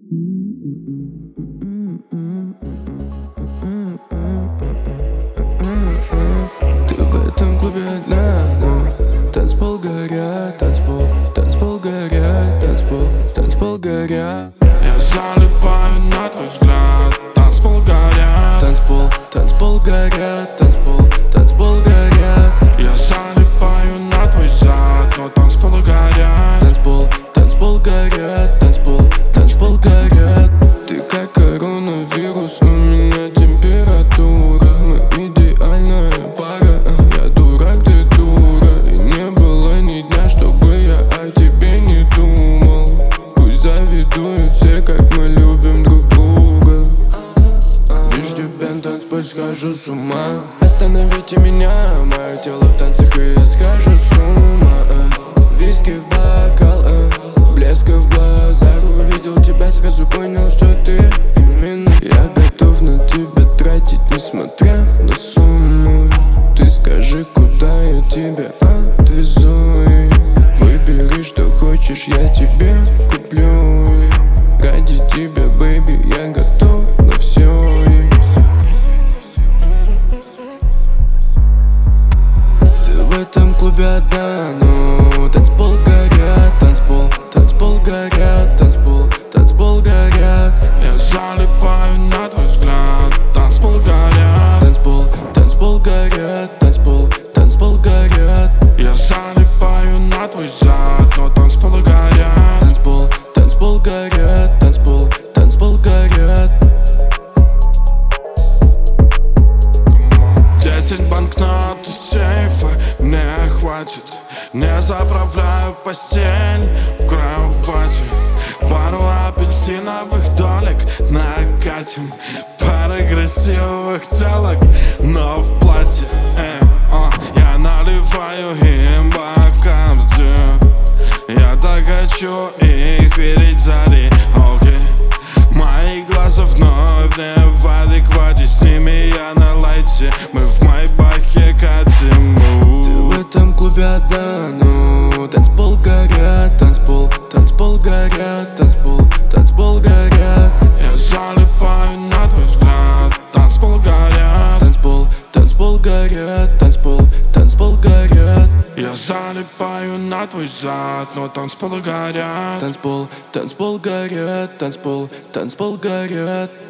Ты в этом клубе одна, но танцпол горят, танцпол горят, танцпол горят. Я залипаю на твой взгляд, танцпол горят. Танцпол горят, танцпол горят. Я залипаю на твой зад, но танцпол горят. Танцпол горят, танцпол горят. Ты как коронавирус, у меня температура. Мы идеальная пара, я дурак, ты дура. И не было ни дня, чтобы я о тебе не думал. Пусть завидуют все, как мы любим друг друга. Вижу тебя на танцполе, схожу с ума. Остановите меня, мое тело в танцах, и я схожу с ума. Виски в бокал, блеск в глазах. Увидел тебя, сразу понял, что ты именно. Я готов на тебя тратить, несмотря на сумму. Ты скажи, куда я тебя отвезу, и выбери, что хочешь, я тебе куплю. И ради тебя, бэйби, я готов на все. Ты в этом клубе одна, но танцпол горят, танцпол горят, танцпол горят. Я залипаю на твой взгляд, танцпол горят. Танцпол горят, танцпол горят. Я залипаю на твой зад, но танцпол горят. Танцпол горят, танцпол горят. 10 банкнот из сейфа не хватит. Не заправляю постель в кровати. Пару апельсиновых долек накатим. Пара красивых телок, но в платье. Я наливаю им бокам. Я так хочу их видеть зари. Мои глаза вновь не в адеквате. С ними я на лайте, мы в майбахе катим. Ты в этом клубе одна, но танцпол горят, танцпол горят, танцпол горят. Я залипаю на твой взгляд, танцпол горят. Танцпол горят, танцпол горят. Я залипаю на твой зад, но танцпол горят. Танцпол горят, танцпол горят.